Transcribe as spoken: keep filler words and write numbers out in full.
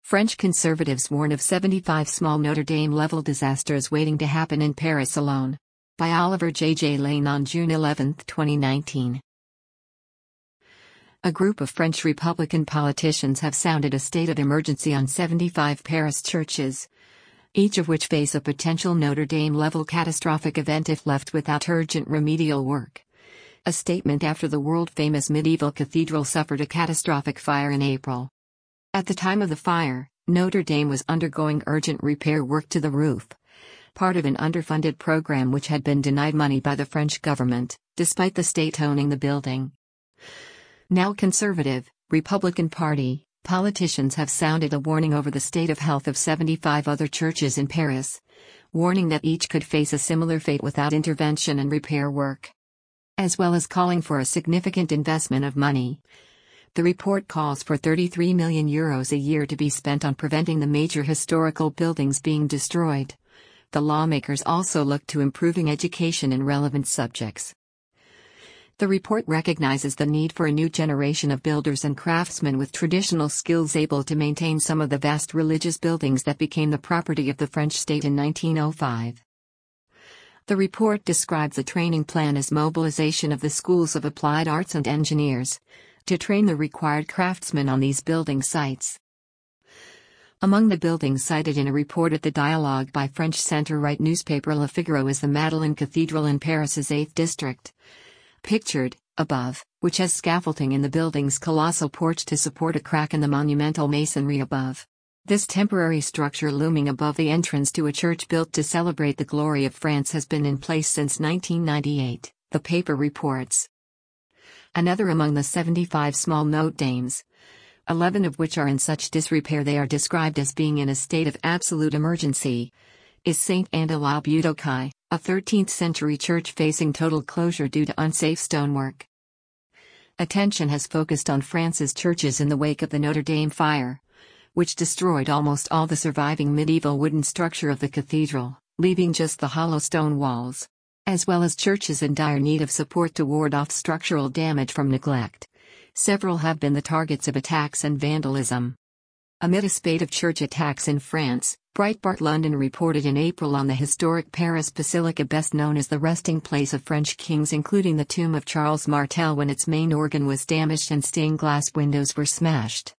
French conservatives warn of seventy-five small Notre Dame-level disasters waiting to happen in Paris alone. By Oliver J. J. Lane on June eleventh, twenty nineteen. A group of French Republican politicians have sounded a state of emergency on seventy-five Paris churches, each of which face a potential Notre Dame-level catastrophic event if left without urgent remedial work. A statement after the world-famous medieval cathedral suffered a catastrophic fire in April. At the time of the fire, Notre Dame was undergoing urgent repair work to the roof, part of an underfunded program which had been denied money by the French government, despite the state owning the building. Now conservative, Republican Party, politicians have sounded a warning over the state of health of seventy-five other churches in Paris, warning that each could face a similar fate without intervention and repair work, as well as calling for a significant investment of money. The report calls for thirty-three million euros a year to be spent on preventing the major historical buildings being destroyed. The lawmakers also look to improving education in relevant subjects. The report recognizes the need for a new generation of builders and craftsmen with traditional skills able to maintain some of the vast religious buildings that became the property of the French state in nineteen oh five. The report describes the training plan as mobilization of the schools of applied arts and engineers to train the required craftsmen on these building sites. Among the buildings cited in a report at the Dialogue by French centre-right newspaper Le Figaro is the Madeleine Cathedral in Paris's eighth district, pictured above, which has scaffolding in the building's colossal porch to support a crack in the monumental masonry above. This temporary structure looming above the entrance to a church built to celebrate the glory of France has been in place since nineteen ninety-eight, the paper reports. Another among the seventy-five small Notre Dames, eleven of which are in such disrepair they are described as being in a state of absolute emergency, is Saint Anne-de-la-Butte-aux-Cailles, a thirteenth century church facing total closure due to unsafe stonework. Attention has focused on France's churches in the wake of the Notre Dame fire, which destroyed almost all the surviving medieval wooden structure of the cathedral, leaving just the hollow stone walls, as well as churches in dire need of support to ward off structural damage from neglect. Several have been the targets of attacks and vandalism. Amid a spate of church attacks in France, Breitbart London reported in April on the historic Paris Basilica, best known as the resting place of French kings, including the tomb of Charles Martel, when its main organ was damaged and stained glass windows were smashed.